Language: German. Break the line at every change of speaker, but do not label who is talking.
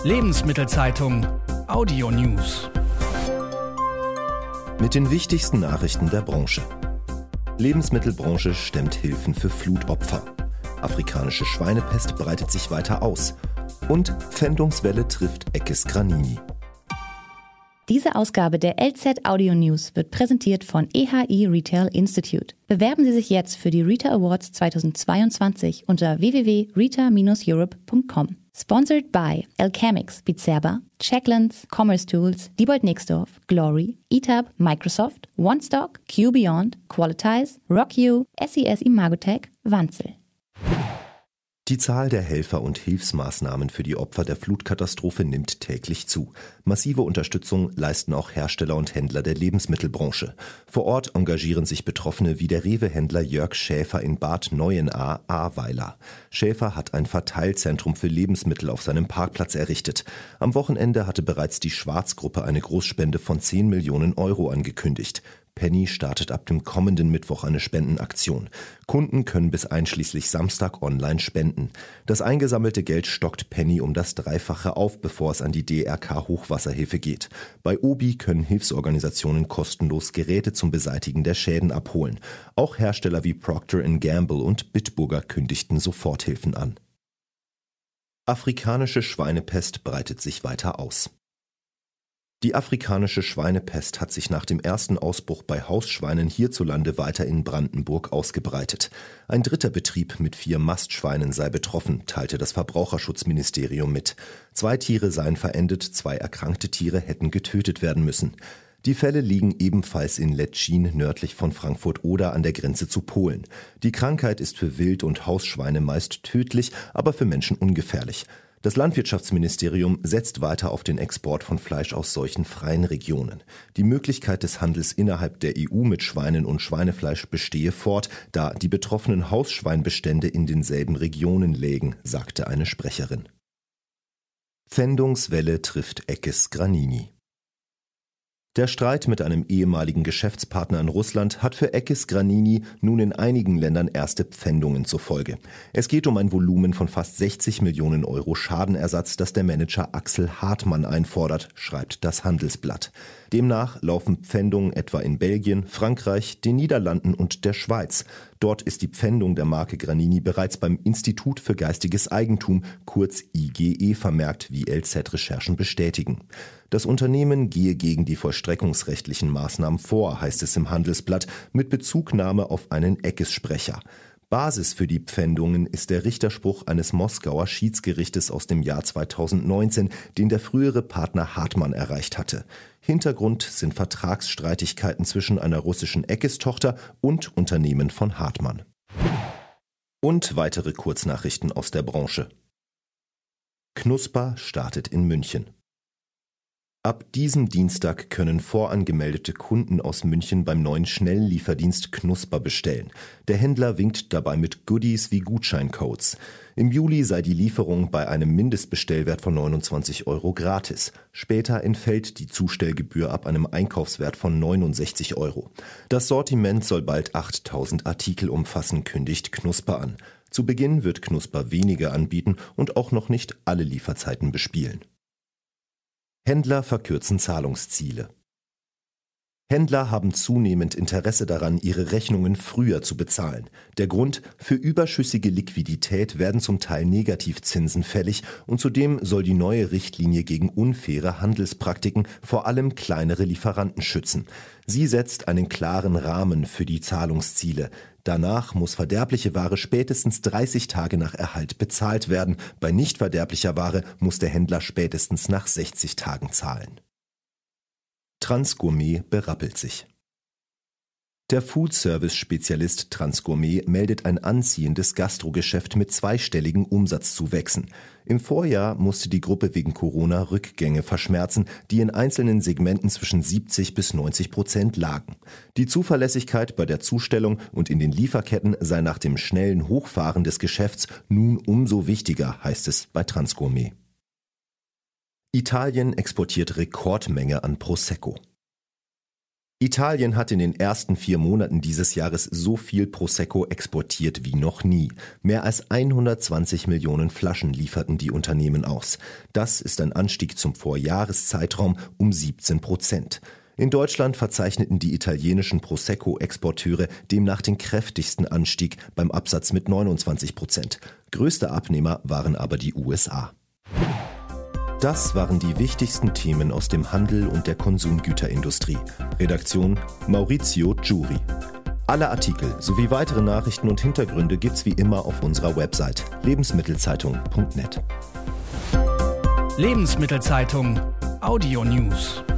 Lebensmittelzeitung Audio News.
Mit den wichtigsten Nachrichten der Branche. Lebensmittelbranche stemmt Hilfen für Flutopfer. Afrikanische Schweinepest breitet sich weiter aus. Und Pfändungswelle trifft Eckes Granini.
Diese Ausgabe der LZ Audio News wird präsentiert von EHI Retail Institute. Bewerben Sie sich jetzt für die Rita Awards 2022 unter www.rita-europe.com. Sponsored by Alchemix, Bizerba, Checklands, Commerce Tools, Diebold Nixdorf, Glory, ETAB, Microsoft, OneStock, QBeyond, Qualitize, RockU, SES Imagotech, Wanzel.
Die Zahl der Helfer und Hilfsmaßnahmen für die Opfer der Flutkatastrophe nimmt täglich zu. Massive Unterstützung leisten auch Hersteller und Händler der Lebensmittelbranche. Vor Ort engagieren sich Betroffene wie der Rewe-Händler Jörg Schäfer in Bad Neuenahr-Ahrweiler. Schäfer hat ein Verteilzentrum für Lebensmittel auf seinem Parkplatz errichtet. Am Wochenende hatte bereits die Schwarz-Gruppe eine Großspende von 10 Millionen Euro angekündigt. Penny startet ab dem kommenden Mittwoch eine Spendenaktion. Kunden können bis einschließlich Samstag online spenden. Das eingesammelte Geld stockt Penny um das Dreifache auf, bevor es an die DRK Hochwasserhilfe geht. Bei Obi können Hilfsorganisationen kostenlos Geräte zum Beseitigen der Schäden abholen. Auch Hersteller wie Procter & Gamble und Bitburger kündigten Soforthilfen an. Afrikanische Schweinepest breitet sich weiter aus. Die afrikanische Schweinepest hat sich nach dem ersten Ausbruch bei Hausschweinen hierzulande weiter in Brandenburg ausgebreitet. Ein dritter Betrieb mit 4 Mastschweinen sei betroffen, teilte das Verbraucherschutzministerium mit. 2 Tiere seien verendet, 2 erkrankte Tiere hätten getötet werden müssen. Die Fälle liegen ebenfalls in Letschin nördlich von Frankfurt-Oder an der Grenze zu Polen. Die Krankheit ist für Wild- und Hausschweine meist tödlich, aber für Menschen ungefährlich. Das Landwirtschaftsministerium setzt weiter auf den Export von Fleisch aus solchen freien Regionen. Die Möglichkeit des Handels innerhalb der EU mit Schweinen und Schweinefleisch bestehe fort, da die betroffenen Hausschweinbestände in denselben Regionen lägen, sagte eine Sprecherin. Pfändungswelle trifft Eckes Granini. Der Streit mit einem ehemaligen Geschäftspartner in Russland hat für Eckes Granini nun in einigen Ländern erste Pfändungen zur Folge. Es geht um ein Volumen von fast 60 Millionen Euro Schadenersatz, das der Manager Axel Hartmann einfordert, schreibt das Handelsblatt. Demnach laufen Pfändungen etwa in Belgien, Frankreich, den Niederlanden und der Schweiz. Dort ist die Pfändung der Marke Granini bereits beim Institut für Geistiges Eigentum, kurz IGE, vermerkt, wie LZ-Recherchen bestätigen. Das Unternehmen gehe gegen die vollstreckungsrechtlichen Maßnahmen vor, heißt es im Handelsblatt, mit Bezugnahme auf einen Eckes-Sprecher. Basis für die Pfändungen ist der Richterspruch eines Moskauer Schiedsgerichtes aus dem Jahr 2019, den der frühere Partner Hartmann erreicht hatte. Hintergrund sind Vertragsstreitigkeiten zwischen einer russischen Eckes-Tochter und Unternehmen von Hartmann. Und weitere Kurznachrichten aus der Branche. Knusper startet in München. Ab diesem Dienstag können vorangemeldete Kunden aus München beim neuen Schnelllieferdienst Knusper bestellen. Der Händler winkt dabei mit Goodies wie Gutscheincodes. Im Juli sei die Lieferung bei einem Mindestbestellwert von 29 Euro gratis. Später entfällt die Zustellgebühr ab einem Einkaufswert von 69 Euro. Das Sortiment soll bald 8000 Artikel umfassen, kündigt Knusper an. Zu Beginn wird Knusper weniger anbieten und auch noch nicht alle Lieferzeiten bespielen. Händler verkürzen Zahlungsziele. Händler haben zunehmend Interesse daran, ihre Rechnungen früher zu bezahlen. Der Grund: für überschüssige Liquidität werden zum Teil Negativzinsen fällig und zudem soll die neue Richtlinie gegen unfaire Handelspraktiken vor allem kleinere Lieferanten schützen. Sie setzt einen klaren Rahmen für die Zahlungsziele. Danach muss verderbliche Ware spätestens 30 Tage nach Erhalt bezahlt werden. Bei nicht verderblicher Ware muss der Händler spätestens nach 60 Tagen zahlen. Transgourmet berappelt sich. Der Foodservice-Spezialist Transgourmet meldet ein anziehendes Gastrogeschäft mit zweistelligen Umsatzzuwächsen. Im Vorjahr musste die Gruppe wegen Corona Rückgänge verschmerzen, die in einzelnen Segmenten zwischen 70-90% lagen. Die Zuverlässigkeit bei der Zustellung und in den Lieferketten sei nach dem schnellen Hochfahren des Geschäfts nun umso wichtiger, heißt es bei Transgourmet. Italien exportiert Rekordmenge an Prosecco. Italien hat in den ersten 4 Monaten dieses Jahres so viel Prosecco exportiert wie noch nie. Mehr als 120 Millionen Flaschen lieferten die Unternehmen aus. Das ist ein Anstieg zum Vorjahreszeitraum um 17%. In Deutschland verzeichneten die italienischen Prosecco-Exporteure demnach den kräftigsten Anstieg beim Absatz mit 29%. Größter Abnehmer waren aber die USA. Das waren die wichtigsten Themen aus dem Handel und der Konsumgüterindustrie. Redaktion Maurizio Giuri. Alle Artikel sowie weitere Nachrichten und Hintergründe gibt's wie immer auf unserer Website lebensmittelzeitung.net.
Lebensmittelzeitung Audio News.